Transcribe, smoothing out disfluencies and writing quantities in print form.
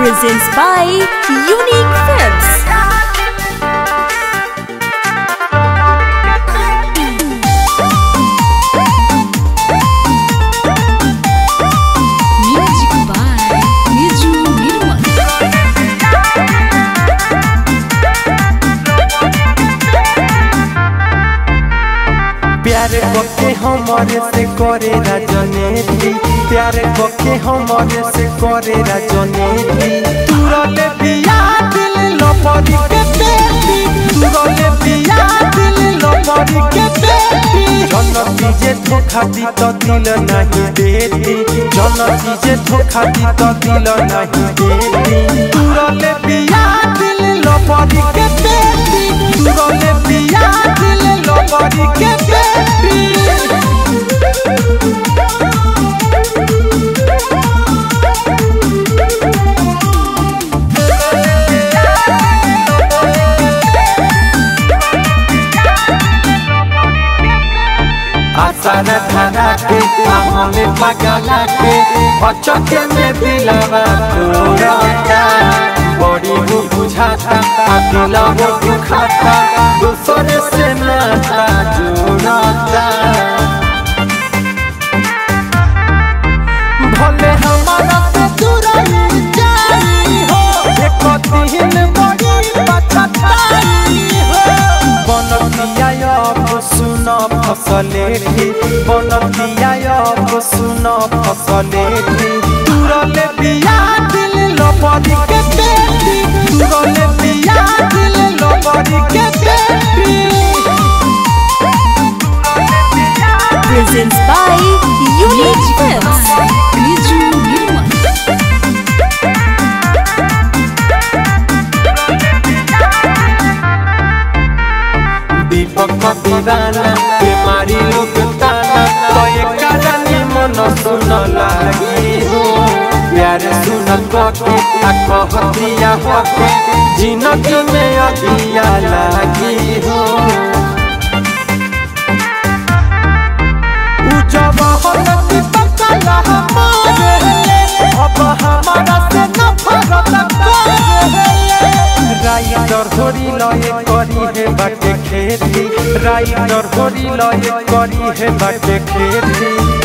presents by Unique Films. Music by Niju Nirmal. प्यारे बके हमारे से करे राजनीति, प्यारे बके हमारे से करे राजनीति। तुरले बिया दिल लपरी के बेटी, तुरले बिया दिल लपरी के बेटी। जनती जे धोखा दी तो दिल नहीं देती, जनती जे धोखा दी तो दिल नहीं देती। तुरले बिया दिल लपरी के बेटी, तुरले बिया दिल लपरी के बेटी। आसारा धारा के हमें पगला के बचके में दिलवा तोड़ता, बड़ी हो बुझाता दिला वो दुखाता, दूसरे से नाता जोड़ता। भले हमारा से दूरी जाई हो, एक दिन बड़ी पछताई हो। बनतिया अब सुन फसलेठी, बनतिया अब सुन फसलेठी। तुरले बिया दिल लपरी के बेटी, तुरले बिया दिल लपरी के बेटी। Presents by Unique Films. Niju Nirmal. दीपक दीवाना बीमारी लोग ताना, तो एक मन सुन लागी हो। प्यार सुन के कहतिया होके जिंदगी में अदिया लागी हो। जब होती पकला हमारे, अब हमारा से नफरत करे। राइटर होरी लय करी है बाटे खेती, राइटर होरी लय करी है बाटे खेती।